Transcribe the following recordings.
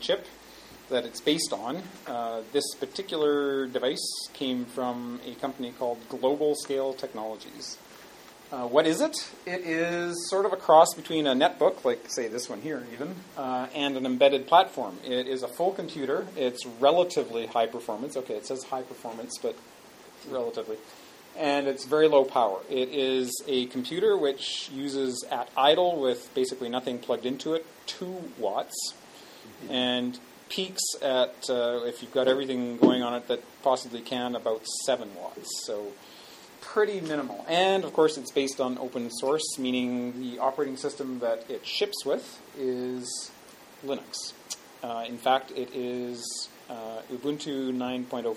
chip that it's based on. This particular device came from a company called Global Scale Technologies. What is it? It is sort of a cross between a netbook, like, say, this one here even, and an embedded platform. It is a full computer. It's relatively high performance. Okay, it says high performance, but relatively. And it's very low power. It is a computer which uses, at idle, with basically nothing plugged into it, 2 watts, and peaks at, if you've got everything going on it that possibly can, about 7 watts. So pretty minimal. And, of course, it's based on open source, meaning the operating system that it ships with is Linux. In fact, it is Ubuntu 9.04.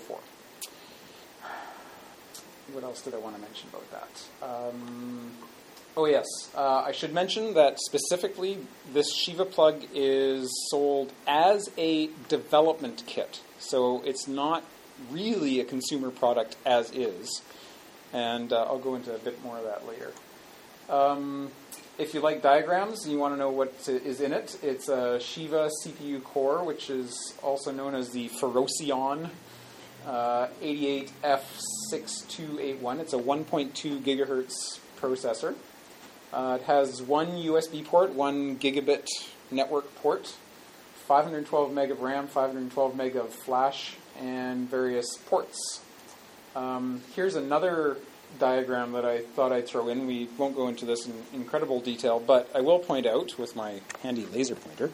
What else did I want to mention about that? Oh, yes. I should mention that specifically this Shiva plug is sold as a development kit. So it's not really a consumer product as is. And I'll go into a bit more of that later. If you like diagrams and you want to know what is in it, it's a Shiva CPU core, which is also known as the Ferocion 88F6281. It's a 1.2 gigahertz processor. It has one USB port, 1 gigabit network port, 512 meg of RAM, 512 meg of flash, and various ports. Here's another diagram that I thought I'd throw in. We won't go into this in incredible detail, but I will point out with my handy laser pointer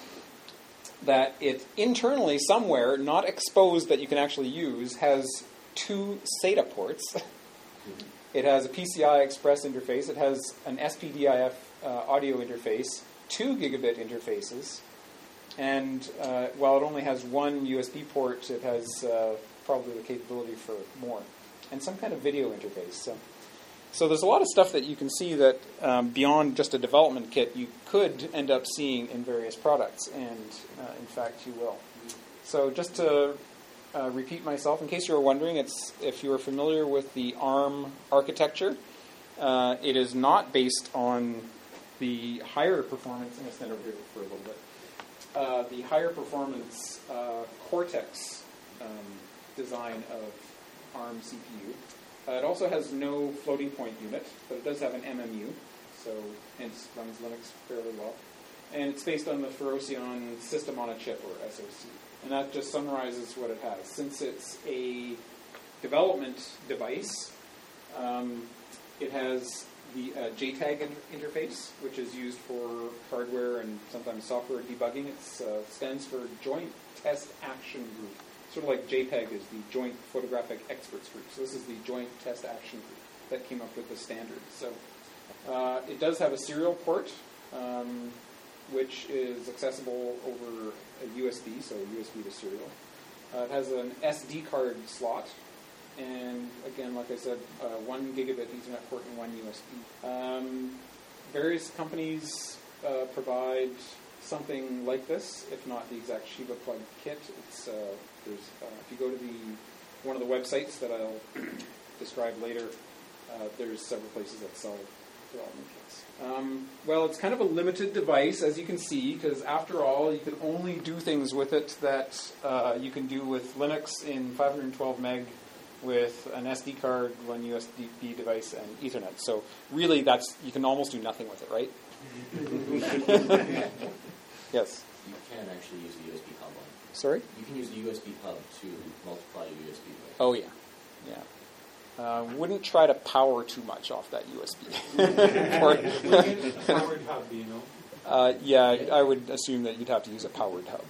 that it internally somewhere, not exposed that you can actually use, has 2 SATA ports. It has a PCI Express interface. It has an SPDIF audio interface, 2 gigabit interfaces, and while it only has 1 USB port, it has probably the capability for more, and some kind of video interface. So there's a lot of stuff that you can see that beyond just a development kit you could end up seeing in various products, and in fact you will. So just to repeat myself, in case you were wondering, it's if you are familiar with the ARM architecture, it is not based on the higher performance, I'm going to stand over here for a little bit, the higher performance Cortex design of ARM CPU. It also has no floating point unit, but it does have an MMU, so hence runs Linux fairly well. And it's based on the Ferocion System on a Chip, or SoC. And that just summarizes what it has. Since it's a development device, it has the JTAG interface, which is used for hardware and sometimes software debugging. It stands for Joint Test Action Group. Sort of like JPEG is the Joint Photographic Experts Group. So this is the Joint Test Action Group that came up with the standard. So it does have a serial port, which is accessible over a USB, so USB to serial. It has an SD card slot, and again, like I said, 1 gigabit Ethernet port and 1 USB. Various companies provide something like this, if not the exact Shiva plug kit. It's if you go to one of the websites that I'll describe later, there's several places that sell development kits. Well, it's kind of a limited device, as you can see, because after all, you can only do things with it that you can do with Linux in 512 meg with an SD card, 1 USB device, and Ethernet. So really, you can almost do nothing with it, right? Yes? You can actually use the USB hub on it. Sorry? You can use the USB hub to multiply your USB device. Oh, yeah. Wouldn't try to power too much off that USB. Powered hub, do you know? Yeah, I would assume that you'd have to use a powered hub.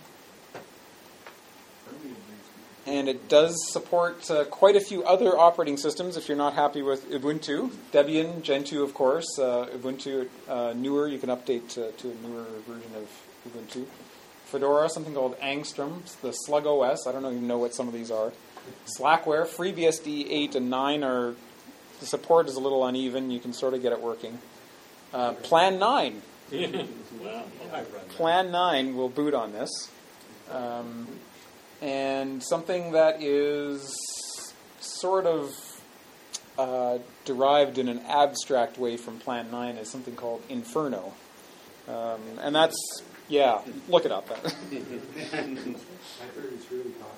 And it does support quite a few other operating systems if you're not happy with Ubuntu. Debian, Gentoo, of course. Ubuntu, newer, you can update to a newer version of Ubuntu. Fedora, something called Angstrom, the Slug OS. I don't even know what some of these are. Slackware, FreeBSD 8 and 9 the support is a little uneven. You can sort of get it working. Plan 9. Plan 9 will boot on this. And something that is sort of derived in an abstract way from Plan 9 is something called Inferno. And that's, Yeah, look it up. I heard it's really hot.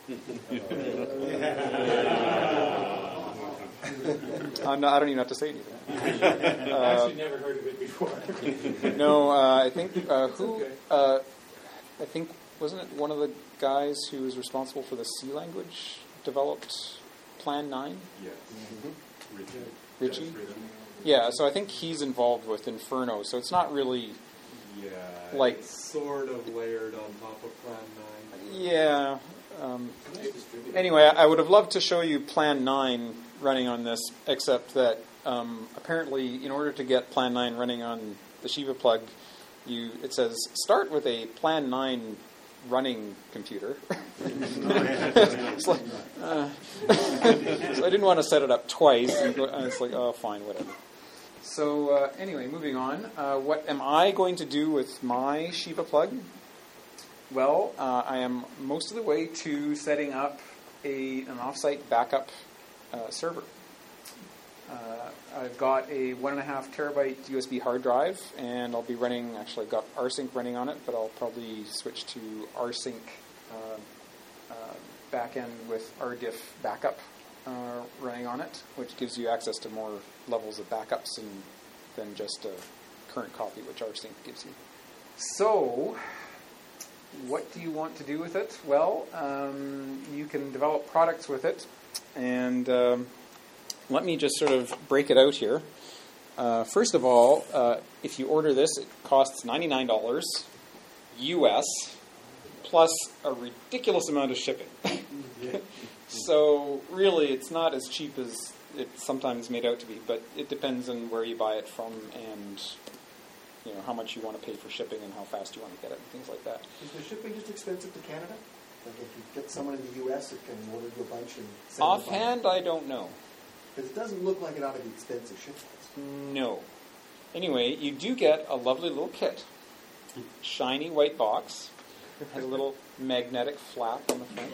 I don't even have to say anything. I've actually never heard of it before. No, I think I think wasn't it one of the guys who was responsible for the C language developed Plan 9? Yes. Richie? Yeah, so I think he's involved with Inferno, so it's not really Yeah, like it's sort of layered on top of Plan 9. yeah. Anyway, I would have loved to show you Plan 9 running on this, except that apparently in order to get Plan 9 running on the Shiva plug, it says start with a Plan 9 running computer. It's like, so I didn't want to set it up twice. And it's like, oh, fine, whatever. So anyway, moving on. What am I going to do with my Shiva plug? Well, I am most of the way to setting up an offsite backup server. I've got a 1.5 terabyte USB hard drive, and I'll be running, actually I've got rsync running on it, but I'll probably switch to rsync backend with rdiff backup running on it, which gives you access to more levels of backups than just a current copy, which rsync gives you. So, what do you want to do with it? Well, you can develop products with it, and let me just sort of break it out here. First of all, if you order this, it costs $99 US, plus a ridiculous amount of shipping. So really, it's not as cheap as it's sometimes made out to be, but it depends on where you buy it from and how much you want to pay for shipping and how fast you want to get it and things like that. Is the shipping just expensive to Canada? Like if you get someone in the U.S. that can order you a bunch and send Offhand, I don't know. Because it doesn't look like it ought to be expensive shipping. No. Anyway, you do get a lovely little kit. Shiny white box. Has a little magnetic flap on the front.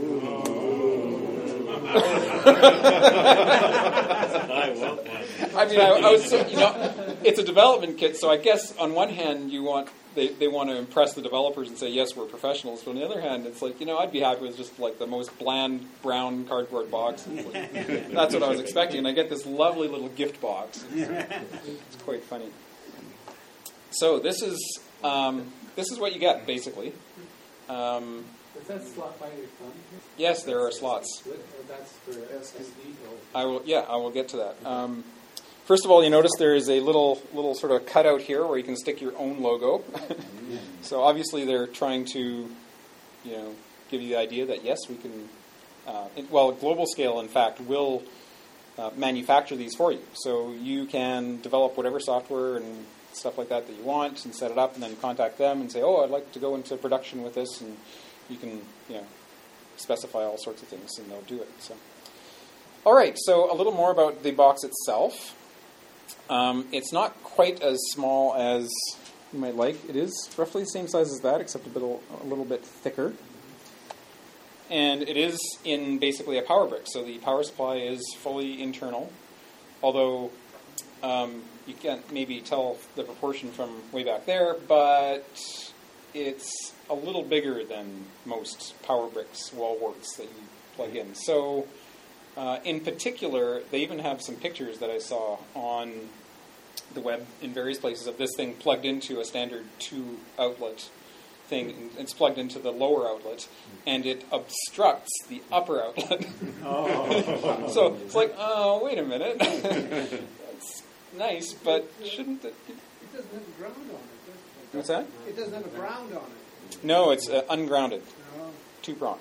I want one. I mean, I was, it's a development kit, so I guess on one hand they want to impress the developers and say, yes, we're professionals, but on the other hand, it's like, I'd be happy with just like the most bland brown cardboard box. It's like, that's what I was expecting, and I get this lovely little gift box. It's quite funny. So this is what you get, basically. Is that slot by your thumb? Yes, there are slots. That's for SD. I will get to that. First of all, you notice there is a little sort of cutout here where you can stick your own logo. So obviously they're trying to, give you the idea that yes, we can. Global Scale, in fact, will manufacture these for you. So you can develop whatever software and stuff like that you want and set it up, and then contact them and say, oh, I'd like to go into production with this, and you can, specify all sorts of things, and they'll do it. So, all right. So a little more about the box itself. It's not quite as small as you might like. It is roughly the same size as that, except a little bit thicker. And it is in basically a power brick, so the power supply is fully internal. Although you can't maybe tell the proportion from way back there, but it's a little bigger than most power bricks, wall works that you plug in. So, in particular, they even have some pictures that I saw on the web in various places of this thing plugged into a standard 2-outlet thing. It's plugged into the lower outlet, and it obstructs the upper outlet. Oh. So it's like, oh, wait a minute. That's nice, but shouldn't it? It doesn't have a ground on it. What's that? It doesn't have a ground on it. No, it's ungrounded. Oh. 2-prong.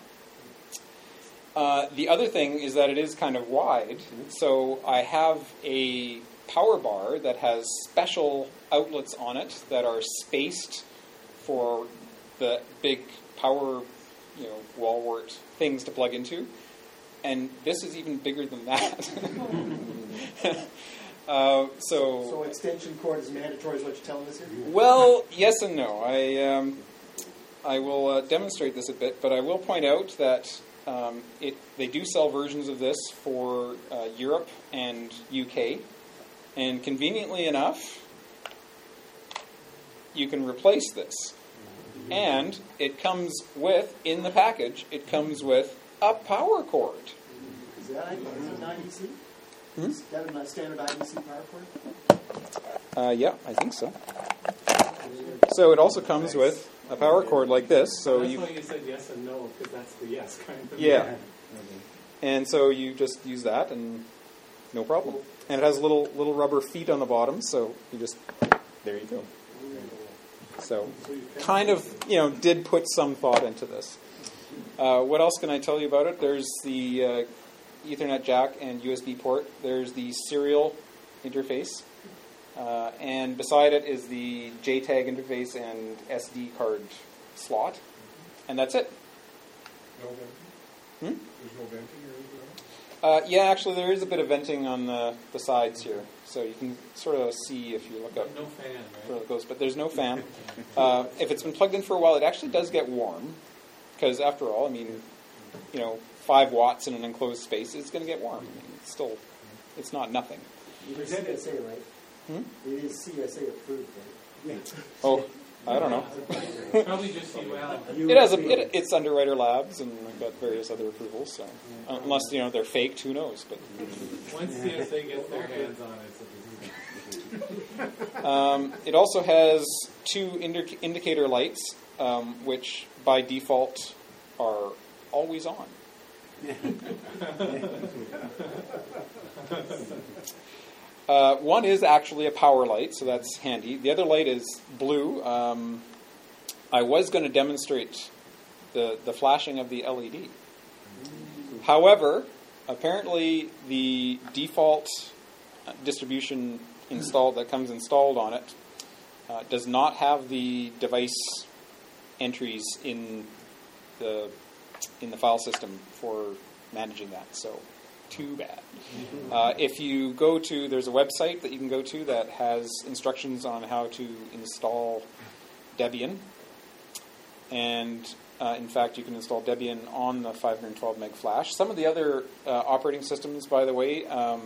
The other thing is that it is kind of wide, so I have a power bar that has special outlets on it that are spaced for the big power, wall wart things to plug into, and this is even bigger than that. So extension cord is mandatory, is what you're telling us here? Well, yes and no. I will demonstrate this a bit, but I will point out that they do sell versions of this for Europe and UK, and conveniently enough, you can replace this. And it comes with, in the package, it comes with a power cord. Is that an IEC? Hmm? Is that a standard IEC power cord? Yeah, I think so. So it also comes with a power cord like this. So That's you, why you said yes and no, because that's the yes kind of. yeah, and so you just use that, and no problem. And it has little rubber feet on the bottom, so you just there you go. So kind of did put some thought into this. What else can I tell you about it? There's the Ethernet jack and USB port. There's the serial interface. And beside it is the JTAG interface and SD card slot. And that's it. No venting? Hmm? There's no venting or anything else? Yeah, actually there is a bit of venting on the sides here. So you can sort of see if you look up No fan, where right? it goes. But there's no fan. If it's been plugged in for a while, it actually does get warm. Because after all, 5 watts in an enclosed space is going to get warm. It's not nothing. It is CSA, right? Hmm? It is CSA approved, right? Oh, I don't know. Probably just UL. It has it's Underwriter Labs, and we've got various other approvals. So unless they're faked, who knows? But Once CSA gets their hands on it, it also has 2 indicator lights, which by default are always on. One is actually a power light, so that's handy. The other light is blue. I was going to demonstrate the flashing of the LED. However, apparently the default distribution that comes installed on it does not have the device entries in the file system for managing that. So, too bad. If you go to, there's a website that you can go to that has instructions on how to install Debian. And in fact, you can install Debian on the 512 meg flash. Some of the other operating systems, by the way,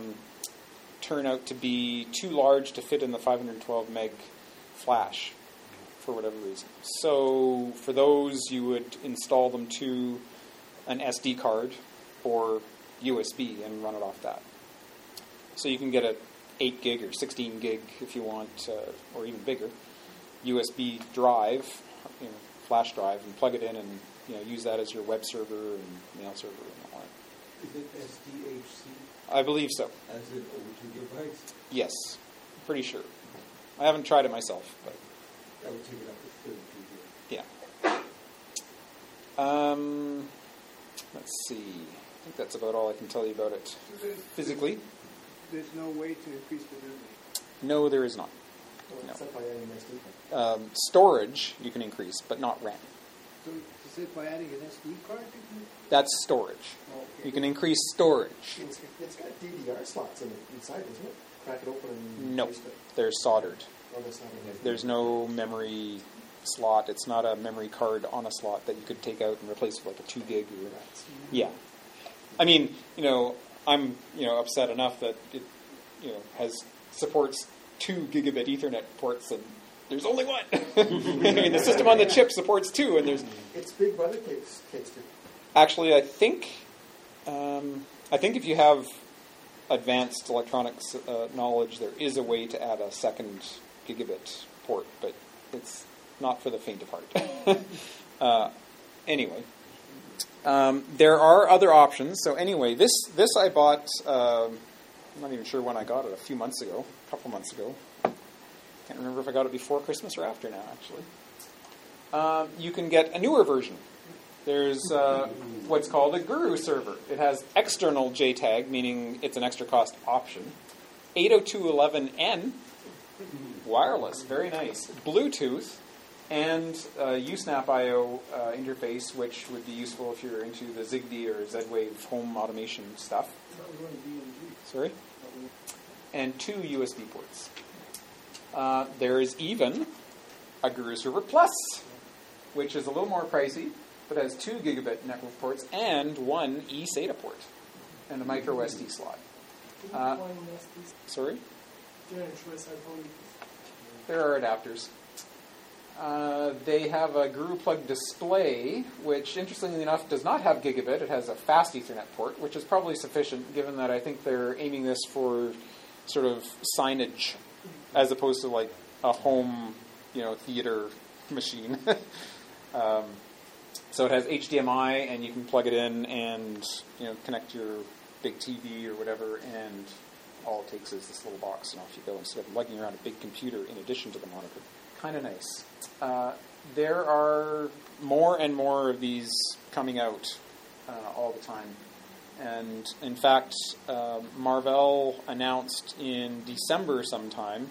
turn out to be too large to fit in the 512 meg flash for whatever reason. So for those, you would install them to an SD card or USB and run it off that. So you can get a 8 gig or 16 gig if you want, or even bigger, USB drive, flash drive, and plug it in and use that as your web server and mail server and all that. Is it SDHC? I believe so. As in over 2 gigabytes? Yes, pretty sure. I haven't tried it myself, but That would take it up to 32 gigabytes. yeah. Let's see. I think that's about all I can tell you about it physically. There's no way to increase the memory. No, there is not. Except by adding SD card. Storage you can increase, but not RAM. So is it by adding an SD card? That's storage. Okay. You can increase storage. It's got DDR slots inside, doesn't it? Crack it open and No, paste it. they're soldered. Oh, that's not in there. There's no memory slot. It's not a memory card on a slot that you could take out and replace with like a 2 gig. Or, yeah. I mean, I'm upset enough that it supports 2 gigabit Ethernet ports, and there's only one. I mean, the system on the chip supports 2, and there's. It's Big Brother takes two. Actually, I think if you have advanced electronics knowledge, there is a way to add a second gigabit port, but it's not for the faint of heart. Anyway, there are other options. So anyway, this I bought. I'm not even sure when I got it. A couple months ago. Can't remember if I got it before Christmas or after now. Actually, you can get a newer version. There's what's called a Guru server. It has external JTAG, meaning it's an extra cost option. 802.11n, wireless, very nice. Bluetooth, and USNAP I/O interface, which would be useful if you're into the Zigbee or Z-Wave home automation stuff. Sorry? And 2 USB ports. There is even a Guru Server Plus, which is a little more pricey, but has 2 gigabit network ports and 1 eSATA port and a micro SD slot. Sorry? There are adapters. They have a Guru Plug display, which interestingly enough does not have gigabit. It has a fast Ethernet port, which is probably sufficient given that I think they're aiming this for sort of signage as opposed to like a home, theater machine. So it has HDMI, and you can plug it in and connect your big TV or whatever, and all it takes is this little box, and off you go instead of lugging around a big computer in addition to the monitor. Kind of nice. There are more and more of these coming out all the time. And in fact, Marvell announced in December sometime,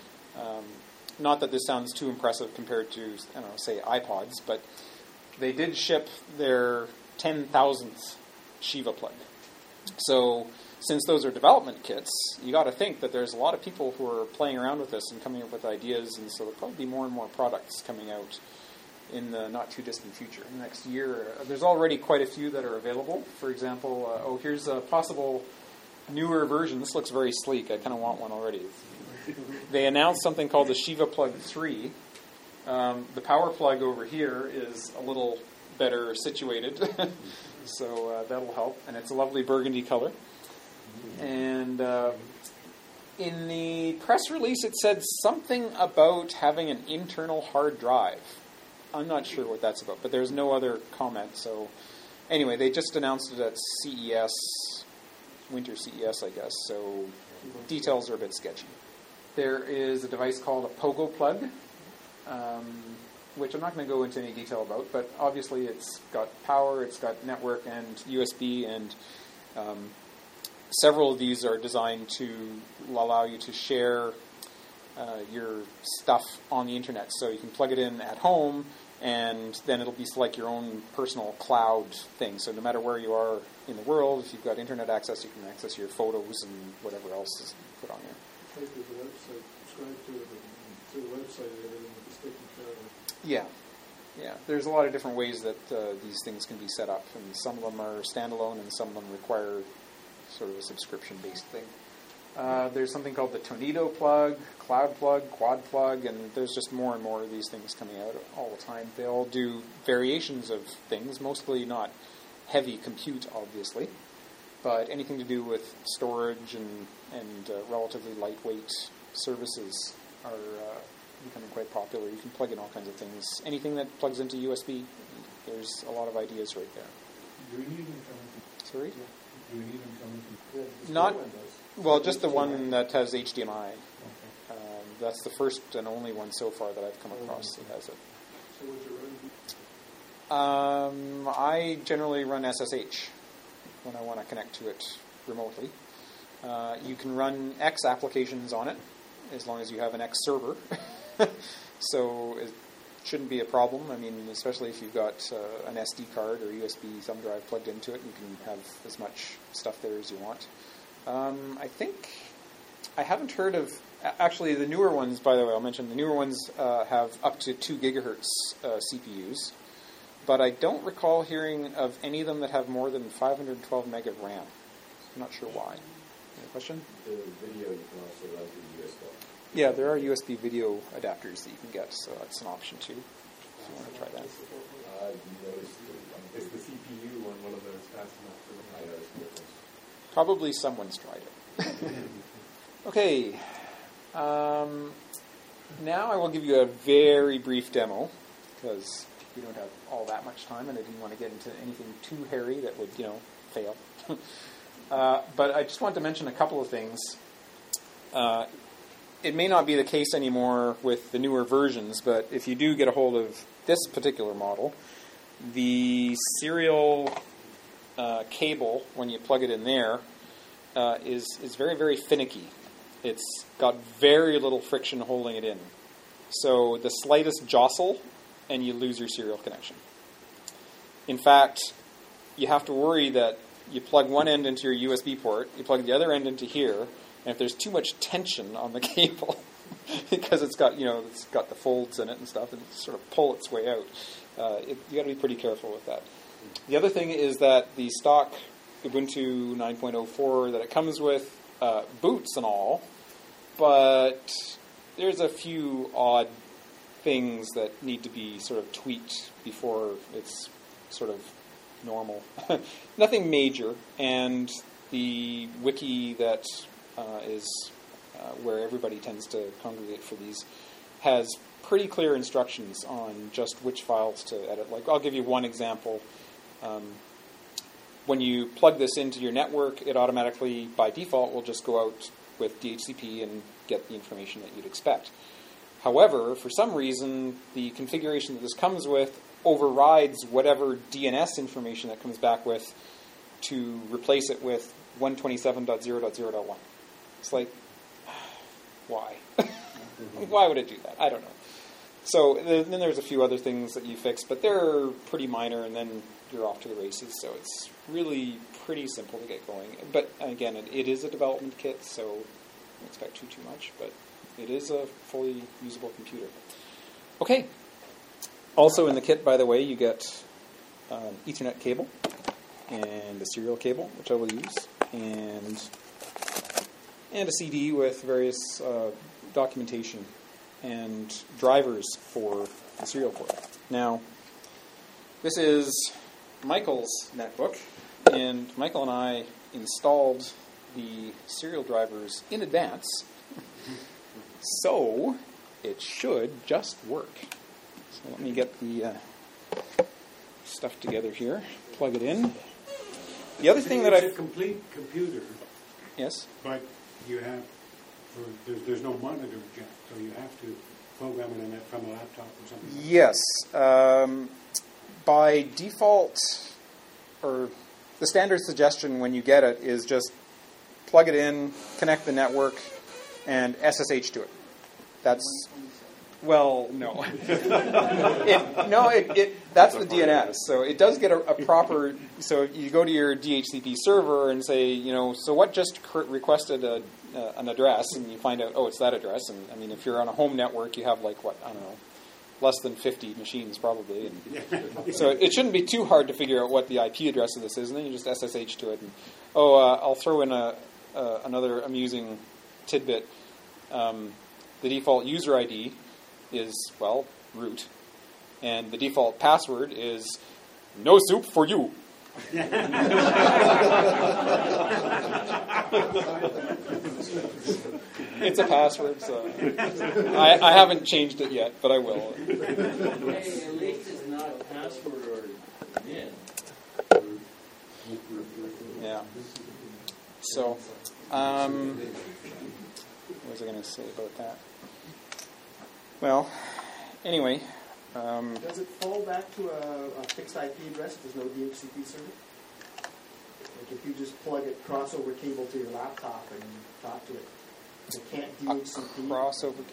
not that this sounds too impressive compared to, say iPods, but they did ship their 10,000th Shiva plug. So since those are development kits, you got to think that there's a lot of people who are playing around with this and coming up with ideas, and so there'll probably be more and more products coming out in the not too distant future. In the next year, there's already quite a few that are available. For example, here's a possible newer version. This looks very sleek. I kind of want one already. They announced something called the Shiva Plug 3. The power plug over here is a little better situated, so that'll help. And it's a lovely burgundy color. And in the press release, it said something about having an internal hard drive. I'm not sure what that's about, but there's no other comment. So anyway, they just announced it at CES, Winter CES, I guess. So details are a bit sketchy. There is a device called a Pogo plug, which I'm not going to go into any detail about, but obviously it's got power, it's got network and USB, and several of these are designed to allow you to share your stuff on the internet. So you can plug it in at home, and then it'll be like your own personal cloud thing. So no matter where you are in the world, if you've got internet access, you can access your photos and whatever else is put on there. Take the website, subscribe to it, to the website, and everything will be taken care of. Yeah. There's a lot of different ways that these things can be set up, and some of them are standalone, and some of them require sort of a subscription-based thing. There's something called the Tornado plug, Cloud plug, Quad plug, and there's just more and more of these things coming out all the time. They all do variations of things, mostly not heavy compute, obviously, but anything to do with storage and relatively lightweight services are becoming quite popular. You can plug in all kinds of things. Anything that plugs into USB, there's a lot of ideas right there. Do we need them coming Sorry? Do we need them coming from? Not, well, just the one that has HDMI. Okay. That's the first and only one so far that I've come across that has it. So what's your run? I generally run SSH when I want to connect to it remotely. You can run X applications on it as long as you have an X server. So it shouldn't be a problem. I mean, especially if you've got an SD card or USB thumb drive plugged into it, you can have as much stuff there as you want. I think I haven't heard of... Actually, the newer ones, by the way, I'll mention, the newer ones have up to 2 gigahertz CPUs, but I don't recall hearing of any of them that have more than 512 meg of RAM. I'm not sure why. Any question? The video you can also run through USB. Yeah, there are USB video adapters that you can get, so that's an option too, if you want to try that. You noticed Is the CPU on one of those fast enough for the I noticed the difference. Probably someone's tried it. Okay. Now I will give you a very brief demo, because we don't have all that much time, and I didn't want to get into anything too hairy that would, fail. But I just want to mention a couple of things. It may not be the case anymore with the newer versions, but if you do get a hold of this particular model, the serial cable, when you plug it in there, is very, very finicky. It's got very little friction holding it in. So the slightest jostle, and you lose your serial connection. In fact, you have to worry that you plug one end into your USB port, you plug the other end into here, and if there's too much tension on the cable, because it's got the folds in it and stuff, and sort of pull its way out, you got to be pretty careful with that. The other thing is that the stock Ubuntu 9.04 that it comes with boots and all, but there's a few odd things that need to be sort of tweaked before it's sort of normal. Nothing major, and the wiki that is where everybody tends to congregate for these has pretty clear instructions on just which files to edit. Like, I'll give you one example. When you plug this into your network, it automatically, by default, will just go out with DHCP and get the information that you'd expect. However, for some reason, the configuration that this comes with overrides whatever DNS information that comes back with to replace it with 127.0.0.1. It's like, why? Why would it do that? I don't know. So then there's a few other things that you fix, but they're pretty minor, and then you're off to the races. So it's really pretty simple to get going. But again, it is a development kit, so don't expect too much, but it is a fully usable computer. Okay. Also in the kit, by the way, you get an Ethernet cable and a serial cable, which I will use, and a CD with various documentation and drivers for the serial port. Now, this is Michael's netbook, and Michael and I installed the serial drivers in advance, so it should just work. So let me get the stuff together here, plug it in. The other thing that It's a complete computer. Yes? But you have, there's no monitor jack, so you have to program it in it from a laptop or something. Yes. By default, or the standard suggestion when you get it is just plug it in, connect the network, and SSH to it. That's, well, no. That's the DNS. So it does get a proper, so you go to your DHCP server and say, so what just requested an address, and you find out, oh, it's that address. And I mean, if you're on a home network, you have less than 50 machines probably. And so it shouldn't be too hard to figure out what the IP address of this is, and then you just SSH to it. And I'll throw in another amusing tidbit. The default user ID is, root. And the default password is no soup for you. It's a password, so I haven't changed it yet, but I will. Hey, at least it's not a password or NIN. Yeah. So, what was I going to say about that? Well, anyway. Does it fall back to a fixed IP address if there's no DHCP server? Like if you just plug a crossover cable to your laptop and talk to it, it can't DHCP? Crossover.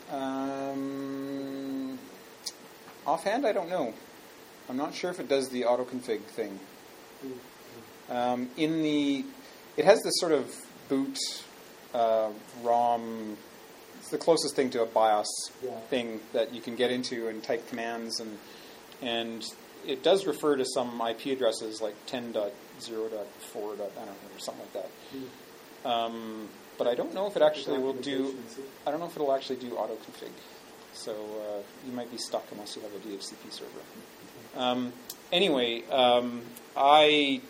Offhand, I don't know. I'm not sure if it does the autoconfig thing. It has this sort of boot ROM. It's the closest thing to a BIOS thing that you can get into and type commands, and it does refer to some IP addresses like 10.0.4. I don't know, or something like that. But I don't know if it actually will do. I don't know if it'll actually do autoconfig. So you might be stuck unless you have a DHCP server. Anyway, I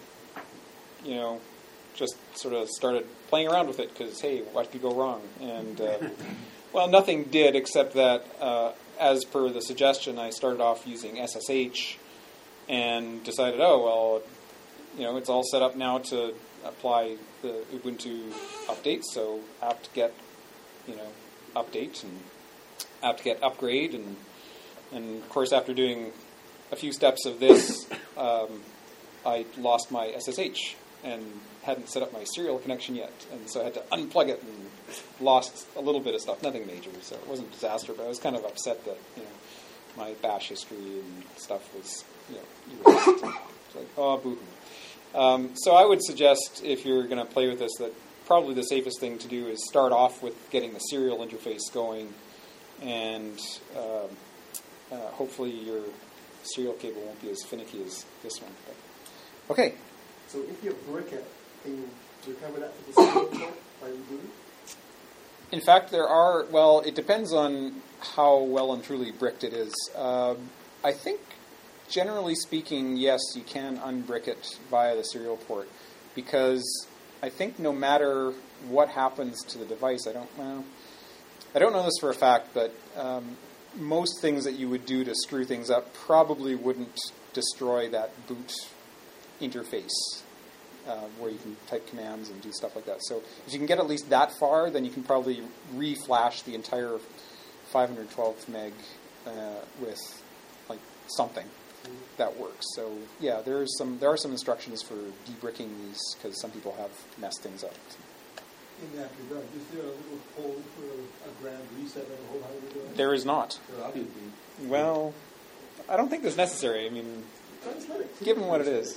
just sort of started playing around with it because, hey, what could go wrong? And, nothing did except that, as per the suggestion, I started off using SSH and decided, it's all set up now to apply the Ubuntu updates, so apt-get, update and apt-get upgrade. And, of course, after doing a few steps of this, I lost my SSH and hadn't set up my serial connection yet, and so I had to unplug it and lost a little bit of stuff, nothing major, so it wasn't a disaster, but I was kind of upset that, my bash history and stuff was, erased. It's like, oh, boo-hoo. So I would suggest, if you're going to play with this, that probably the safest thing to do is start off with getting the serial interface going, and hopefully your serial cable won't be as finicky as this one. But, okay. So if you brick it, can you recover that to the serial port by rebooting? In fact, there are, well, it depends on how well and truly bricked it is. I think, generally speaking, yes, you can unbrick it via the serial port, because I think no matter what happens to the device, I don't know this for a fact, but most things that you would do to screw things up probably wouldn't destroy that boot interface. Where you can type commands and do stuff like that. So if you can get at least that far, then you can probably re-flash the entire 512 meg with like something that works. So yeah, there are some instructions for debricking these, because some people have messed things up. In that regard, is there a little hole for a grand reset on the whole hardware? There is not. There ought to be. Well, I don't think that's necessary. I mean, given what it is.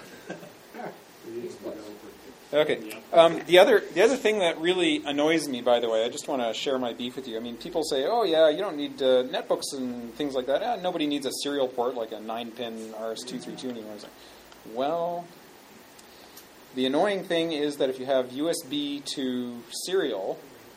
Okay. The other thing that really annoys me, by the way, I just want to share my beef with you. I mean, people say, "Oh yeah, you don't need netbooks and things like that. Nobody needs a serial port like a 9-pin RS-232 anymore." Well, the annoying thing is that if you have USB to serial,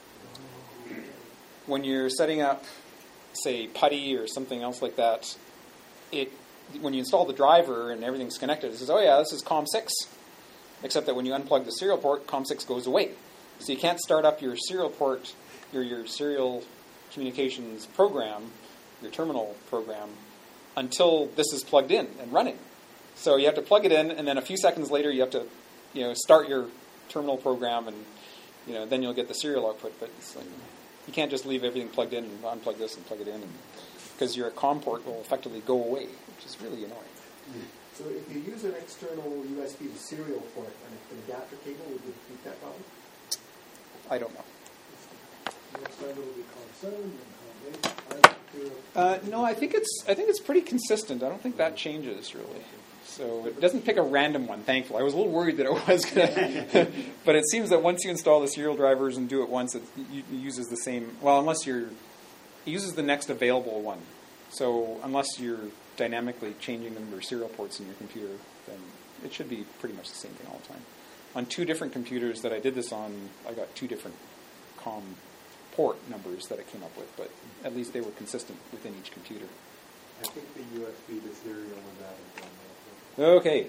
when you're setting up, say, PuTTY or something else like that, when you install the driver and everything's connected, it says, "Oh yeah, this is COM6." Except that when you unplug the serial port, COM6 goes away. So you can't start up your serial port, your serial communications program, your terminal program, until this is plugged in and running. So you have to plug it in, and then a few seconds later you have to, start your terminal program, and then you'll get the serial output. But it's like, you can't just leave everything plugged in and unplug this and plug it in, because your COM port will effectively go away, which is really annoying. So if you use an external USB to serial port and an adapter cable, would you beat that problem? I don't know. Next time it'll be COM7 and COM8. No, I think it's pretty consistent. I don't think that changes really. So it doesn't pick a random one, thankfully. I was a little worried that it was going to. But it seems that once you install the serial drivers and do it once, it uses the same. Well, unless it uses the next available one. So unless you're dynamically changing the number of serial ports in your computer, then it should be pretty much the same thing all the time. On 2 different computers that I did this on, I got 2 different COM port numbers that it came up with, but at least they were consistent within each computer. I think the USB to serial was added. Okay.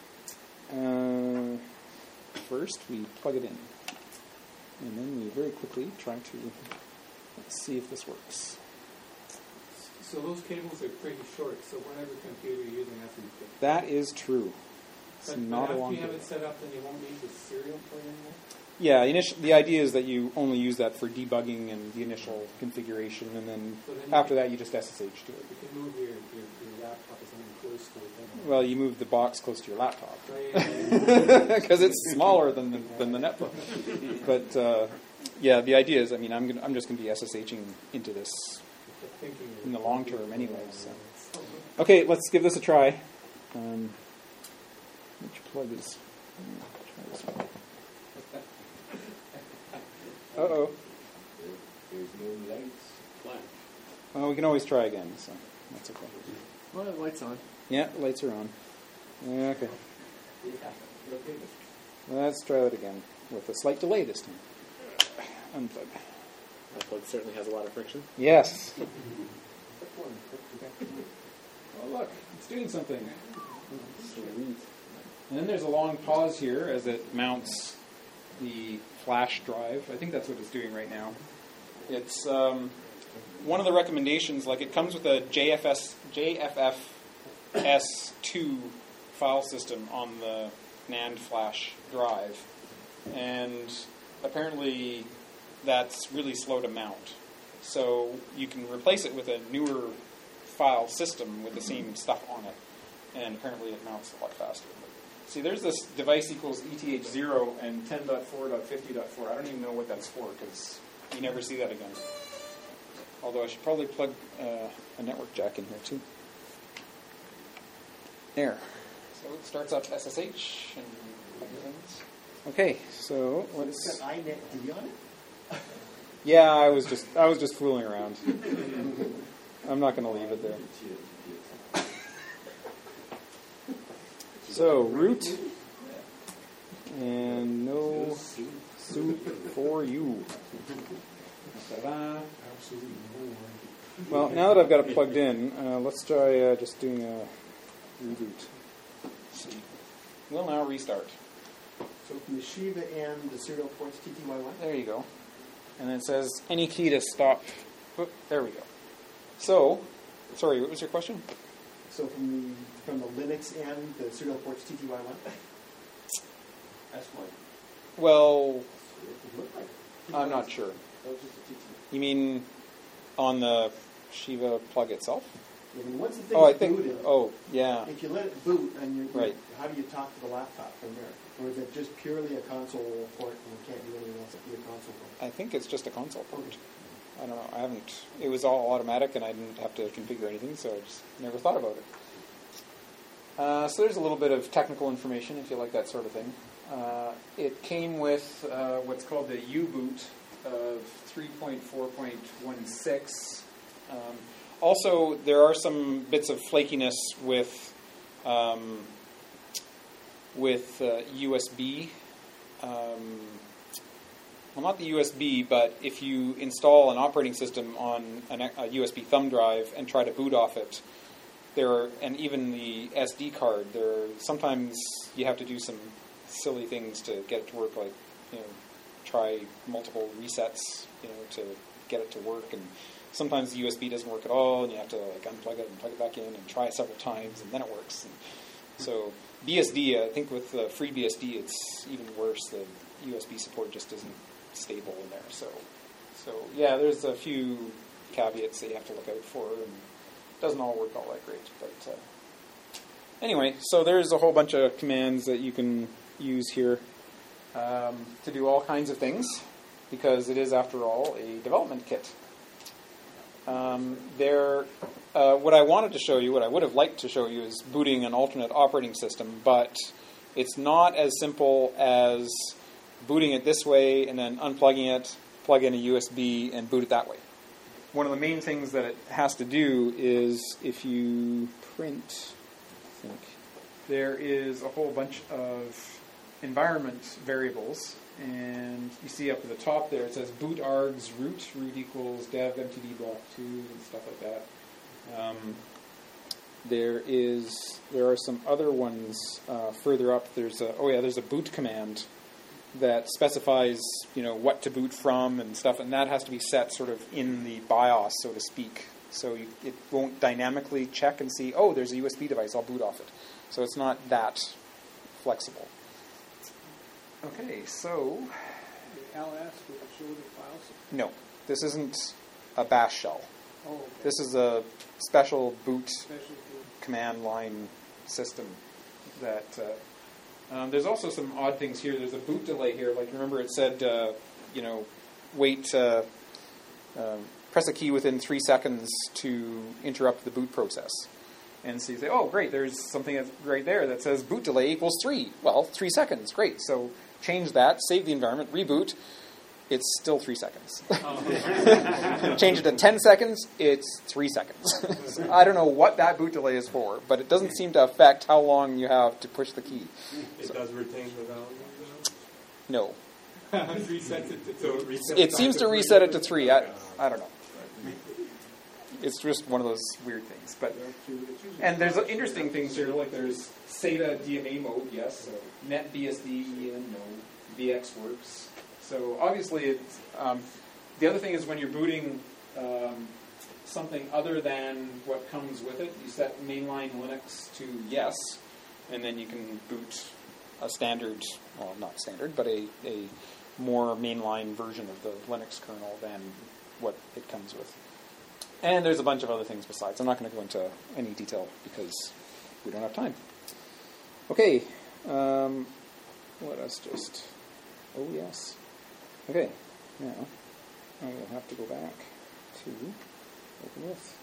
First, we plug it in. And then we very quickly try to see if this works. So those cables are pretty short, so whatever computer you're using has to be fixed. That is true. It's But not a after long you have cable. it set up, then you won't need the serial port anymore? Yeah, the idea is that you only use that for debugging and the initial configuration, and then So then after that you just SSH to it. You can move your laptop or something close to it. Then. Well, you move the box close to your laptop Right. because it's smaller than the netbook. But yeah, the idea is, I'm just going to be SSHing into this in the long term anyway. So. Okay, let's give this a try. Which plug is? Try this one. Uh-oh. There's no lights. Flash. Well, we can always try again, so that's okay. Well, the light's on. Yeah, lights are on. Okay. Let's try that again with a slight delay this time. Unplug. That plug certainly has a lot of friction. Yes. Oh, look, it's doing something. Sweet. And then there's a long pause here as it mounts the flash drive. I think that's what it's doing right now. It's one of the recommendations, like it comes with a JFFS2 file system on the NAND flash drive. And apparently that's really slow to mount. So you can replace it with a newer file system with the same stuff on it. And apparently it mounts a lot faster. See, there's this device equals ETH0 and 10.4.50.4. I don't even know what that's for because you never see that again. Although I should probably plug a network jack in here too. There. So it starts up SSH and other things. Okay, so let's. It's got iNetD on it? Yeah, I was just fooling around. I'm not going to leave it there. So root and no soup for you. Ta-da. Absolutely no warranty. Well, now that I've got it plugged in, let's try just doing a reboot. We'll now restart. So from the Shiva end, the serial port's TTY1. There you go. And then it says any key to stop. Whoop, there we go. So, sorry, what was your question? So from the Linux end, the serial port's TTY1. That's one. Well, It looked like I'm not sure. that was just a TTY. You mean on the Shiva plug itself? I mean, once the thing's Oh, I think. booted, Oh, yeah. if you let it boot, and Right. how do you talk to the laptop from there? Or is it just purely a console port and you can't do anything else but be a console port? I think it's just a console port. I don't know. I haven't. It was all automatic, and I didn't have to configure anything, so I just never thought about it. So there's a little bit of technical information if you like that sort of thing. It came with what's called the U-boot of 3.4.16. Also, there are some bits of flakiness with USB. Well, not the USB, but if you install an operating system on a USB thumb drive and try to boot off it, and even the SD card, sometimes you have to do some silly things to get it to work, like try multiple resets, to get it to work, and sometimes the USB doesn't work at all, and you have to unplug it and plug it back in and try it several times, and then it works. And so BSD, I think with FreeBSD, it's even worse. The USB support just isn't stable in there. So yeah, there's a few caveats that you have to look out for, and it doesn't all work all that great. But anyway, so there's a whole bunch of commands that you can use here to do all kinds of things, because it is, after all, a development kit. What I wanted to show you, what I would have liked to show you, is booting an alternate operating system, but it's not as simple as booting it this way and then unplugging it, plug in a USB, and boot it that way. One of the main things that it has to do is, if you print, I think, there is a whole bunch of environment variables, and you see up at the top there, it says boot args root equals dev mtd block 2 and stuff like that. There are some other ones further up. There's a boot command that specifies what to boot from and stuff, and that has to be set sort of in the BIOS, so to speak. So it won't dynamically check and see, oh, there's a USB device, I'll boot off it. So it's not that flexible. Okay, so The LS will show the files. no, this isn't a bash shell. Oh, okay. This is a special boot Special boot. command line system that there's also some odd things here. There's a boot delay here. Like, remember it said, wait, press a key within 3 seconds to interrupt the boot process. And so you say, oh, great, there's something right there that says boot delay equals 3. Well, 3 seconds, great. So change that, save the environment, reboot. It's still 3 seconds. Change it to 10 seconds, it's 3 seconds. So I don't know what that boot delay is for, but it doesn't seem to affect how long you have to push the key. It does retain the value, No. Resets it to It seems to reset it to 3. I don't know. It's just one of those weird things. And there's interesting things here, like there's SATA DMA mode, yes. So NetBSD, no. VxWorks. So obviously, it's, the other thing is when you're booting something other than what comes with it, you set mainline Linux to yes, and then you can boot a standard, well, not standard, but a more mainline version of the Linux kernel than what it comes with. And there's a bunch of other things besides. I'm not going to go into any detail because we don't have time. Okay. Let us just... Oh, yes. Okay. Now, I will have to go back to open with.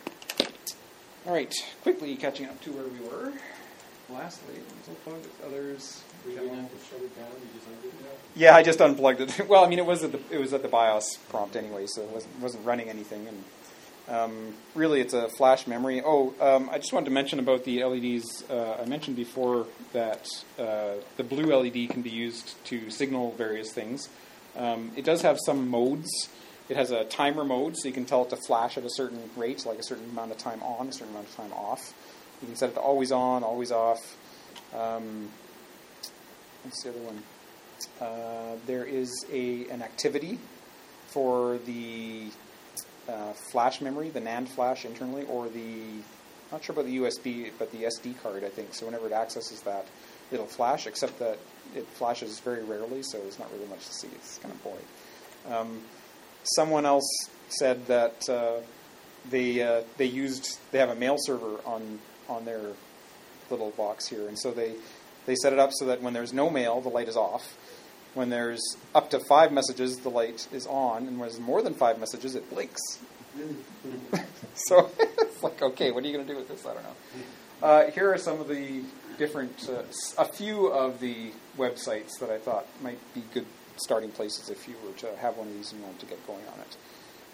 All right. Quickly catching up to where we were. Lastly, others... We didn't have to shut it down, you just undid it? Yeah, I just unplugged it. Well, I mean, it was at the BIOS prompt anyway, so it wasn't running anything, and Really, it's a flash memory. I just wanted to mention about the LEDs. I mentioned before that the blue LED can be used to signal various things. It does have some modes. It has a timer mode, so you can tell it to flash at a certain rate, like a certain amount of time on, a certain amount of time off. You can set it to always on, always off. What's the other one? There is an activity for the flash memory, the NAND flash internally, or not sure about the USB, but the SD card, I think. So whenever it accesses that, it'll flash, except that it flashes very rarely, so there's not really much to see. It's kind of boring. Someone else said that they have a mail server on their little box here, and so they set it up so that when there's no mail, the light is off. When there's up to 5 messages, the light is on, and when there's more than 5 messages, it blinks. So it's like, okay, what are you going to do with this? I don't know. Here are some of the different, a few of the websites that I thought might be good starting places if you were to have one of these and you want to get going on it.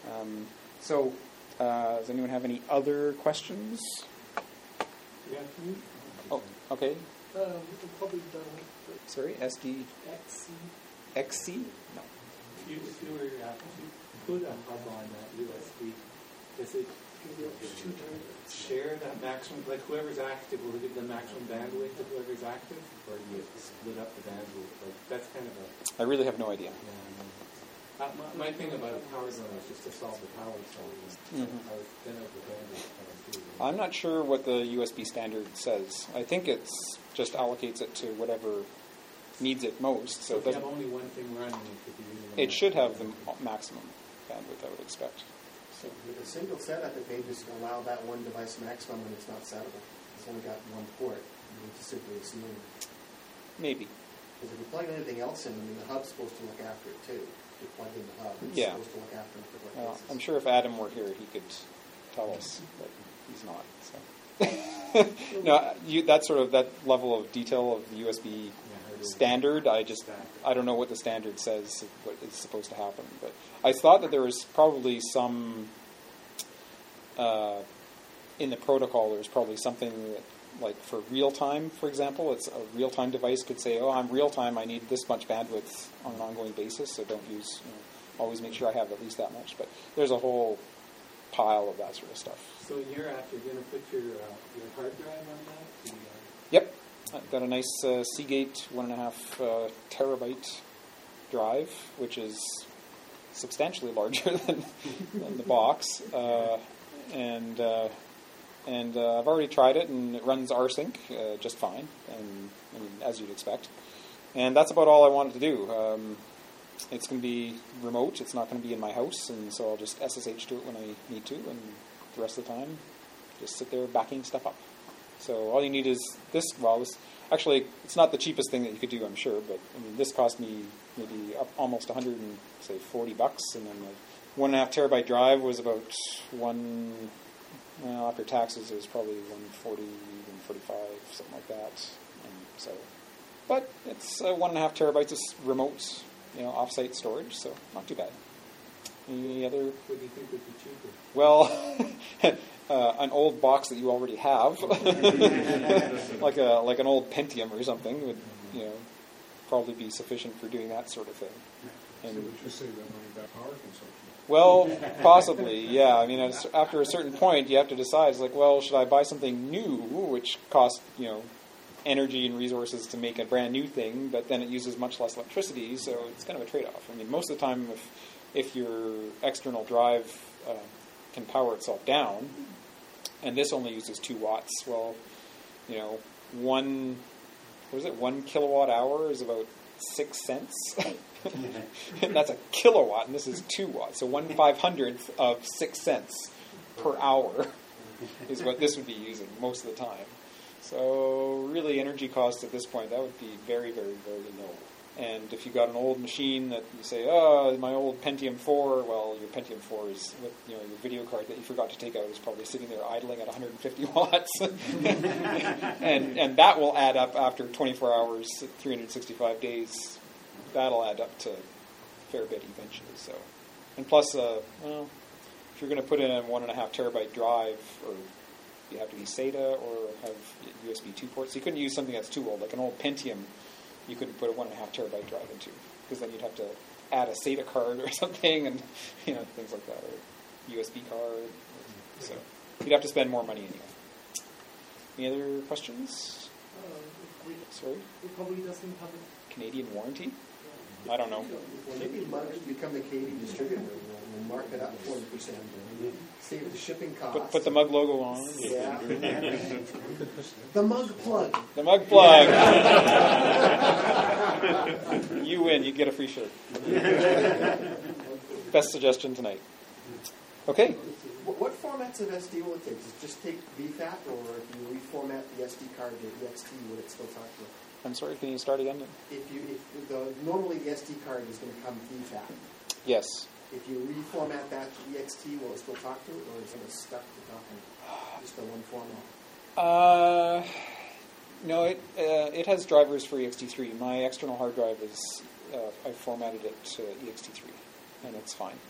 Does anyone have any other questions? Yeah, me? Oh, okay. Probably done. Sorry, SD? XC? No. If you put a hub on that USB, does it share that maximum, like whoever's active will give the maximum bandwidth to whoever's active, or do you split up the bandwidth? Like, that's kind of I really have no idea. my thing about a power zone is just to solve the power zone. Mm-hmm. I was thin of the bandwidth. I'm not sure what the USB standard says. I think it's just allocates it to whatever needs it most. So if you have only one thing running, it could be using it should have the maximum bandwidth, I would expect. So with a single setup, it may just allow that one device maximum when it's not settable. It's only got one port. You need to simply assume. Maybe. Because if you plug anything else in, the hub's supposed to look after it too. If you plug in the hub, it's supposed to look after it for what Well, cases. I'm sure if Adam were here, he could tell us, but he's not. So. No, that level of detail of the USB standard, I don't know what the standard says what is supposed to happen. But I thought that there was probably some in the protocol. There's probably something that, like for real time, for example, it's a real time device could say, "Oh, I'm real time. I need this much bandwidth on an ongoing basis. So don't use. Always make sure I have at least that much." But there's a whole pile of that sort of stuff. So you're going to put your hard drive on that? Yep. I've got a nice Seagate 1.5 terabyte drive, which is substantially larger than the box. And I've already tried it, and it runs rsync just fine, and as you'd expect. And that's about all I wanted to do. It's going to be remote. It's not going to be in my house, and so I'll just SSH to it when I need to, and the rest of the time, just sit there backing stuff up. So all you need is this. Well, actually, it's not the cheapest thing that you could do, I'm sure, but this cost me maybe almost $140, and then the 1.5 terabyte drive was about after taxes, it was probably 140, even 45, something like that. But it's 1.5 terabytes of remote, off-site storage, so not too bad. Any other? What do you think would be cheaper? Well, an old box that you already have, like an old Pentium or something, would probably be sufficient for doing that sort of thing. And so we just save that money back power consumption. Well, possibly, yeah. I mean, after a certain point, you have to decide. It's like, well, should I buy something new, which costs energy and resources to make a brand new thing, but then it uses much less electricity, so it's kind of a trade-off. I mean, most of the time, if your external drive can power itself down, and this only uses 2 watts, well, 1 kilowatt hour is about 6 cents. That's a kilowatt, and this is 2 watts. So 1/500th of 6 cents per hour is what this would be using most of the time. So really, energy costs at this point, that would be very, very, very low. And if you got an old machine that you say, "Oh, my old Pentium 4," well, your Pentium 4 is, your video card that you forgot to take out is probably sitting there idling at 150 watts, and that will add up after 24 hours, 365 days. That'll add up to a fair bit eventually. So, and plus, if you're going to put in a 1.5 terabyte drive, or you have to be SATA or have USB 2 ports. You couldn't use something that's too old, like an old Pentium. You couldn't put a 1.5 terabyte drive into, because then you'd have to add a SATA card or something, and things like that, or USB card. So you'd have to spend more money anyway. Any other questions? Sorry? It probably doesn't have a Canadian warranty? I don't know. Maybe Mug become the Canadian distributor. We'll mark it up 40%. Save the shipping costs. Put the Mug logo on. Yeah. The Mug plug. The Mug plug. You win. You get a free shirt. Best suggestion tonight. Okay. What formats of SD will it take? Does it just take VFAT, or if you reformat the SD card to EXT, will it still talk to it? I'm sorry, can you start again? Normally the SD card is going to come VFAT. Yes. If you reformat that to EXT, will it still talk to it, or is it stuck to talking just the one format? No, it has drivers for EXT3. My external hard drive is I formatted it to EXT3, and it's fine.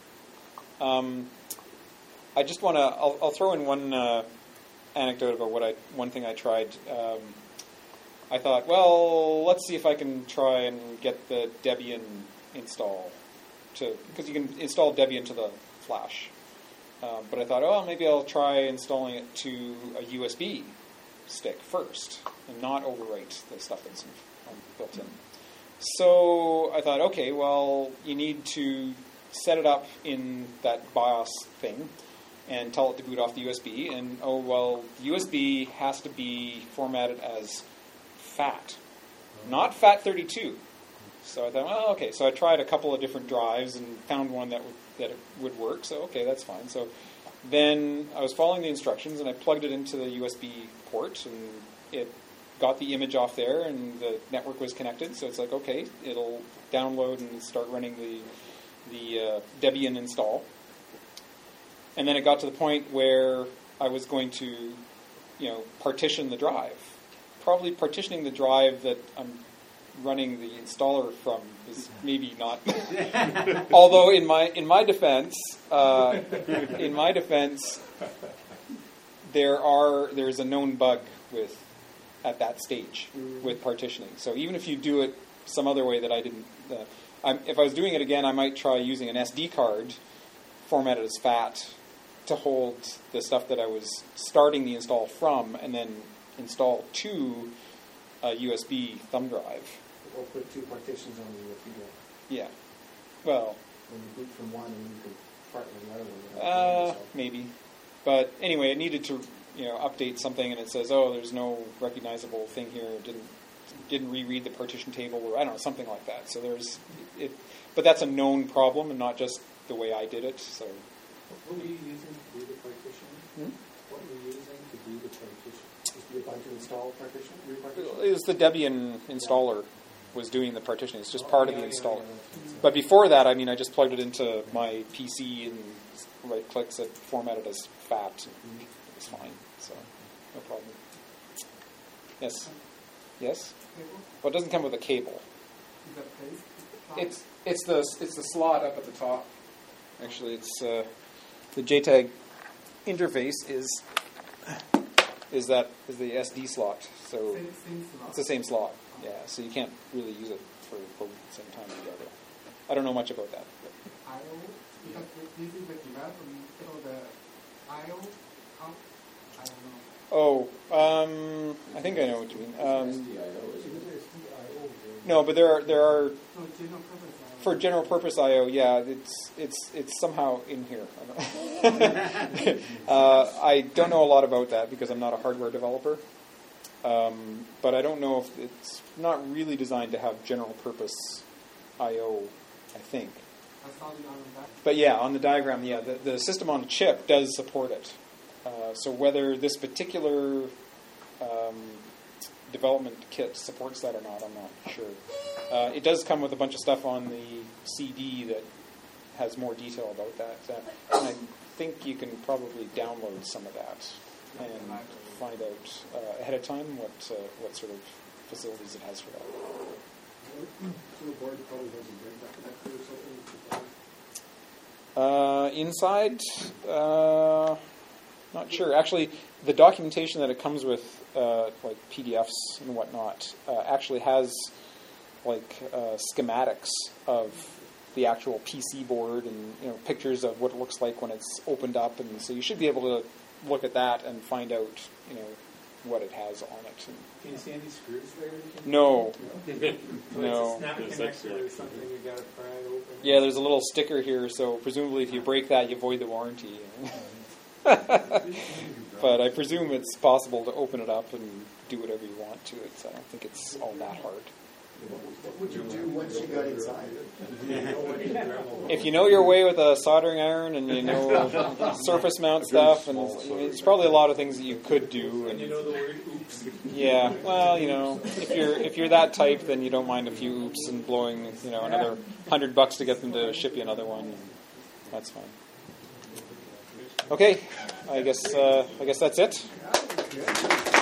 I just want to. I'll throw in one anecdote about one thing I tried. I thought, well, let's see if I can try and get the Debian install because you can install Debian to the flash. But I thought, maybe I'll try installing it to a USB stick first and not overwrite the stuff that's built in. So I thought, okay, well, you need to set it up in that BIOS thing and tell it to boot off the USB. And, USB has to be formatted as FAT, not FAT32. So I thought, okay. So I tried a couple of different drives and found one that would work. So, okay, that's fine. So then I was following the instructions, and I plugged it into the USB port, and it got the image off there, and the network was connected. So it's like, okay, it'll download and start running the Debian install. And then it got to the point where I was going to, partition the drive. Probably partitioning the drive that I'm running the installer from is maybe not. Although in my defense, there's a known bug at that stage with partitioning. So even if you do it some other way that I didn't, if I was doing it again, I might try using an SD card formatted as FAT to hold the stuff that I was starting the install from, and then install to a USB thumb drive. Or put two partitions on the USB drive. Yeah. Well. When you boot from one, and you could partner the other one. Maybe. But anyway, it needed to update something, and it says, there's no recognizable thing here. It didn't reread the partition table, or I don't know, something like that. So there's it. But that's a known problem, and not just the way I did it. So. What were you using to do the partition? What were you using to do the partition? Just be a bunch of install partition? It was the Debian installer was doing the partitioning. It's just part of the installer. But before that, I just plugged it into my PC and right-click, said format it as FAT. And it was fine. So no problem. Yes? Yes? Well, it doesn't come with a cable. It's the slot up at the top. Actually, it's the JTAG interface is the SD slot. So it's the same slot. Yeah. So you can't really use it for both at the same time together. I don't know much about that. I/O, because this is the development, the I/O out. I don't know. I think I know what you mean. No, but there are for general purpose I/O. Yeah, it's somehow in here. I don't know a lot about that because I'm not a hardware developer. But I don't know if it's not really designed to have general purpose I/O. I think. But yeah, on the diagram, the system on a chip does support it. So whether this particular development kit supports that or not, I'm not sure. It does come with a bunch of stuff on the CD that has more detail about that. And I think you can probably download some of that and find out ahead of time what sort of facilities it has for that. So the board probably has a break connector or something? Inside, not sure. Actually, the documentation that it comes with, like PDFs and whatnot, actually has like schematics of the actual PC board and pictures of what it looks like when it's opened up, and so you should be able to look at that and find out what it has on it. And, can you see any screws there? no. So No. it's a snap connector or something you got to pry open? Yeah, there's a little sticker here, so presumably if you break that, you void the warranty. But I presume it's possible to open it up and do whatever you want to it, so I don't think it's all that hard. What would you do once you got inside? If you know your way with a soldering iron and you know surface mount stuff, and there's probably a lot of things that you could do. And you know the word oops. Yeah, well, if you're that type, then you don't mind a few oops and blowing another $100 to get them to ship you another one. And that's fine. Okay, I guess that's it.